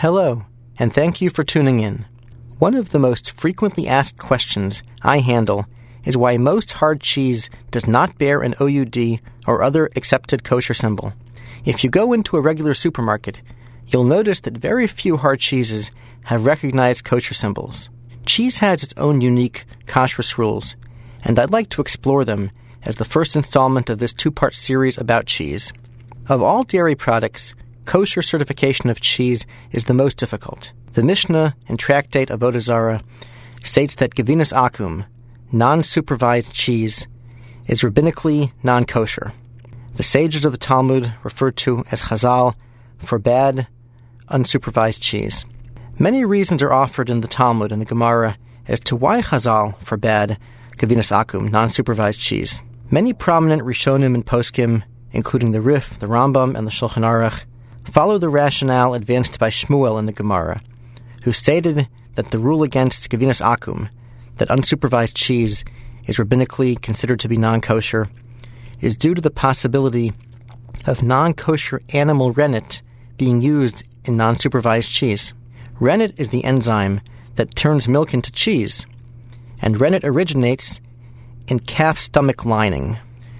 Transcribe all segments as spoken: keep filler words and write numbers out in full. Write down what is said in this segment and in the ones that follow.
Hello, and thank you for tuning in. One of the most frequently asked questions I handle is why most hard cheese does not bear an O U D or other accepted kosher symbol. If you go into a regular supermarket, you'll notice that very few hard cheeses have recognized kosher symbols. Cheese has its own unique kashrus rules, and I'd like to explore them as the first installment of this two-part series about cheese. Of all dairy products, kosher certification of cheese is the most difficult. The Mishnah and Tractate Avodah Zarah states that Gevinus Akum, non-supervised cheese, is rabbinically non-kosher. The sages of the Talmud, referred to as Chazal, forbade unsupervised cheese. Many reasons are offered in the Talmud and the Gemara as to why Chazal forbade Gevinus Akum, non-supervised cheese. Many prominent Rishonim and Poskim, including the Rif, the Rambam, and the Shulchan Aruch, follow the rationale advanced by Shmuel in the Gemara, who stated that the rule against Gevinus Akum, that unsupervised cheese is rabbinically considered to be non-kosher, is due to the possibility of non-kosher animal rennet being used in non-supervised cheese. Rennet is the enzyme that turns milk into cheese, and rennet originates in calf stomach lining.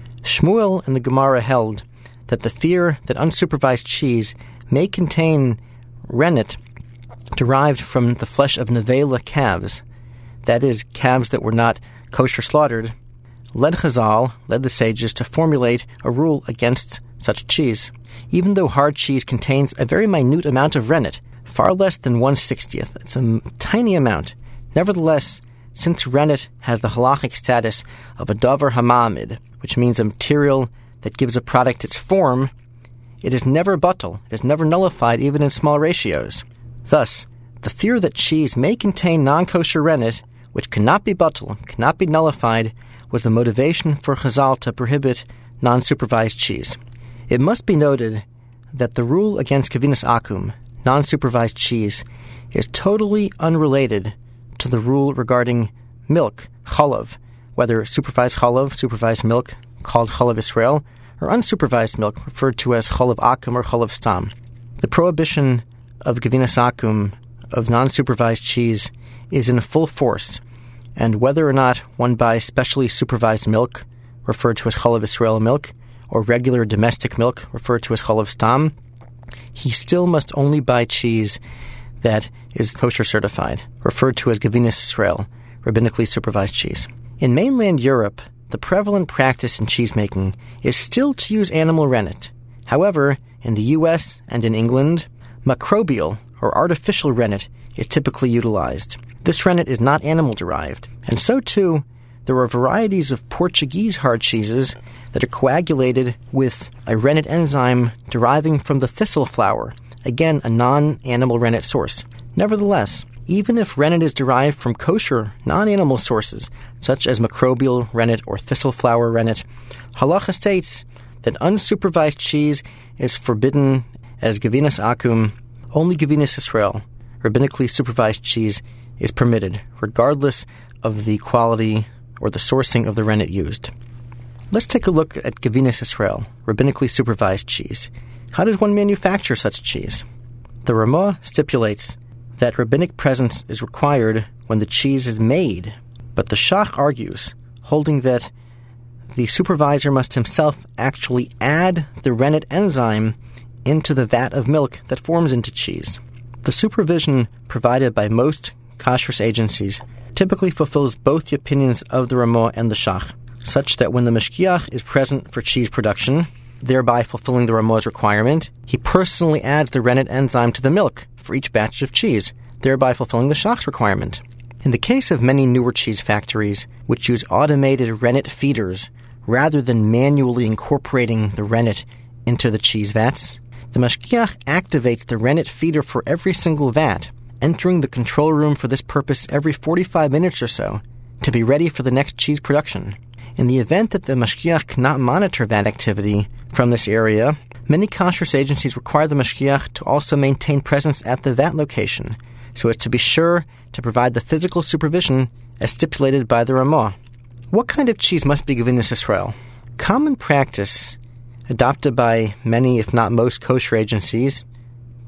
Shmuel in the Gemara held that the fear that unsupervised cheese may contain rennet derived from the flesh of nevela calves, that is, calves that were not kosher slaughtered, led Chazal, led the sages, to formulate a rule against such cheese. Even though hard cheese contains a very minute amount of rennet, far less than one sixtieth, it's a tiny amount. Nevertheless, since rennet has the halachic status of a davar hamamid, which means a material that gives a product its form, it is never batel, it is never nullified even in small ratios. Thus, the fear that cheese may contain non-kosher rennet, which cannot be batel, cannot be nullified, was the motivation for Chazal to prohibit non-supervised cheese. It must be noted that the rule against Gevinus Akum, non-supervised cheese, is totally unrelated to the rule regarding milk, chalav, whether supervised chalav, supervised milk, called chalav Israel, or unsupervised milk, referred to as chalav akum or chalav stam. The prohibition of Gevinus Akum, of non-supervised cheese, is in full force, and whether or not one buys specially supervised milk, referred to as chalav Israel milk, or regular domestic milk, referred to as chalav stam, he still must only buy cheese that is kosher certified, referred to as Gevinus Israel, rabbinically supervised cheese. In mainland Europe, the prevalent practice in cheesemaking is still to use animal rennet. However, in the U S and in England, microbial or artificial rennet is typically utilized. This rennet is not animal-derived, and so too, there are varieties of Portuguese hard cheeses that are coagulated with a rennet enzyme deriving from the thistle flower, again a non-animal rennet source. Nevertheless, even if rennet is derived from kosher, non-animal sources, such as microbial rennet or thistle flower rennet, halacha states that unsupervised cheese is forbidden as Gevinus Akum. Only Gevinus Israel, rabbinically supervised cheese, is permitted, regardless of the quality or the sourcing of the rennet used. Let's take a look at Gevinus Israel, rabbinically supervised cheese. How does one manufacture such cheese? The Ramah stipulates that rabbinic presence is required when the cheese is made, but the Shach argues, holding that the supervisor must himself actually add the rennet enzyme into the vat of milk that forms into cheese. The supervision provided by most kashrus agencies typically fulfills both the opinions of the Ramah and the Shach, such that when the mashgiach is present for cheese production, thereby fulfilling the Ramah's requirement, he personally adds the rennet enzyme to the milk for each batch of cheese, thereby fulfilling the Shach's requirement. In the case of many newer cheese factories, which use automated rennet feeders rather than manually incorporating the rennet into the cheese vats, the mashgiach activates the rennet feeder for every single vat, entering the control room for this purpose every forty-five minutes or so, to be ready for the next cheese production. In the event that the mashgiach cannot monitor vat activity from this area, many kashrus agencies require the mashgiach to also maintain presence at the vat location, so as to be sure to provide the physical supervision as stipulated by the Ramah. What kind of cheese must be Gevinus Israel? Common practice, adopted by many, if not most, kosher agencies,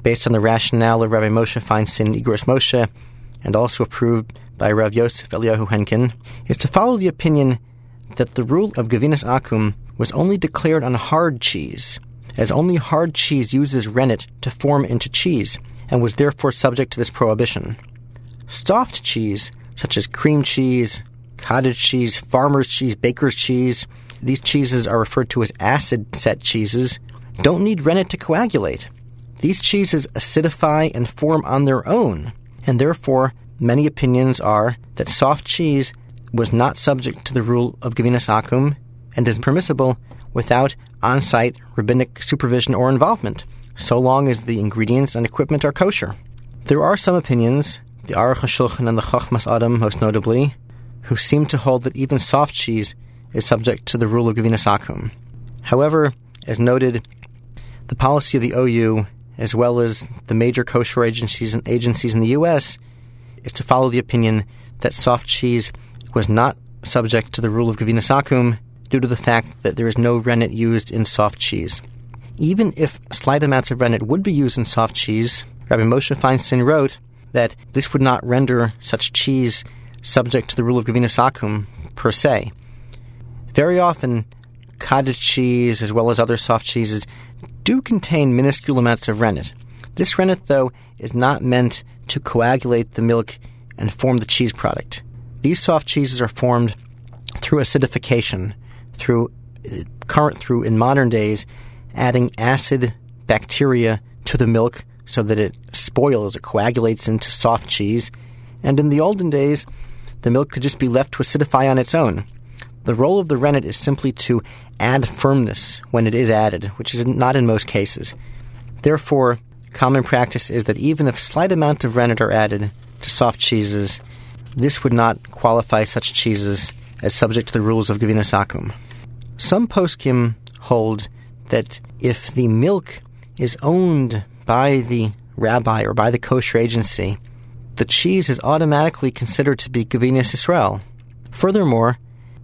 based on the rationale of Rabbi Moshe Feinstein Igros Moshe, and also approved by Rav Yosef Eliyahu Henkin, is to follow the opinion that the rule of Gevinas Akum was only declared on hard cheese, as only hard cheese uses rennet to form into cheese, and was therefore subject to this prohibition. Soft cheese, such as cream cheese, cottage cheese, farmer's cheese, baker's cheese, these cheeses are referred to as acid-set cheeses, don't need rennet to coagulate. These cheeses acidify and form on their own, and therefore many opinions are that soft cheese was not subject to the rule of Gevinas Akum and is permissible without on-site rabbinic supervision or involvement, so long as the ingredients and equipment are kosher. There are some opinions, the Aruch HaShulchan and the Chochmas Adam most notably, who seem to hold that even soft cheese is subject to the rule of Gevinas Akum. However, as noted, the policy of the O U, as well as the major kosher agencies and agencies in the U S, is to follow the opinion that soft cheese was not subject to the rule of Gevinas Akum due to the fact that there is no rennet used in soft cheese. Even if slight amounts of rennet would be used in soft cheese, Rabbi Moshe Feinstein wrote that this would not render such cheese subject to the rule of Gevinas Akum per se. Very often, cottage cheese, as well as other soft cheeses, do contain minuscule amounts of rennet. This rennet, though, is not meant to coagulate the milk and form the cheese product. These soft cheeses are formed through acidification, through current through in modern days, adding acid bacteria to the milk so that it spoils, it coagulates into soft cheese. And in the olden days, the milk could just be left to acidify on its own. The role of the rennet is simply to add firmness when it is added, which is not in most cases. Therefore, common practice is that even if slight amounts of rennet are added to soft cheeses, this would not qualify such cheeses as subject to the rules of Gevinas Akum. Some poskim hold that if the milk is owned by the rabbi or by the kosher agency, the cheese is automatically considered to be Gevinas Yisrael. Furthermore,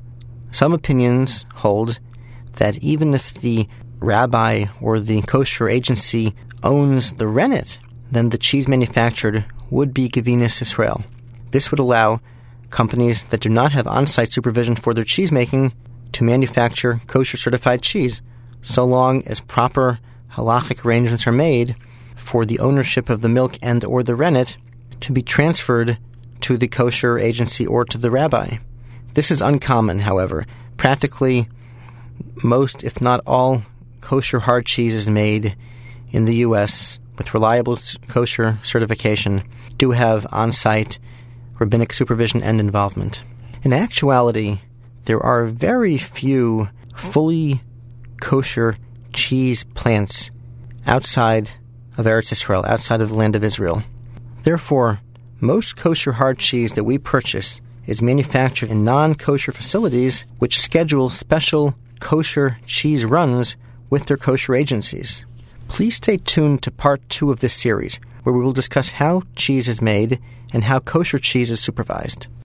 some opinions hold that even if the rabbi or the kosher agency owns the rennet, then the cheese manufactured would be Gevinas Yisrael. This would allow companies that do not have on-site supervision for their cheese making to manufacture kosher-certified cheese, so long as proper halachic arrangements are made for the ownership of the milk and or the rennet to be transferred to the kosher agency or to the rabbi. This is uncommon, however. Practically, most, if not all, kosher hard cheeses made in the U S with reliable kosher certification do have on-site rabbinic supervision and involvement. In actuality, there are very few fully kosher cheese plants outside of Eretz Yisrael, outside of the land of Israel. Therefore, most kosher hard cheese that we purchase is manufactured in non-kosher facilities which schedule special kosher cheese runs with their kosher agencies. Please stay tuned to part two of this series, where we will discuss how cheese is made and how kosher cheese is supervised.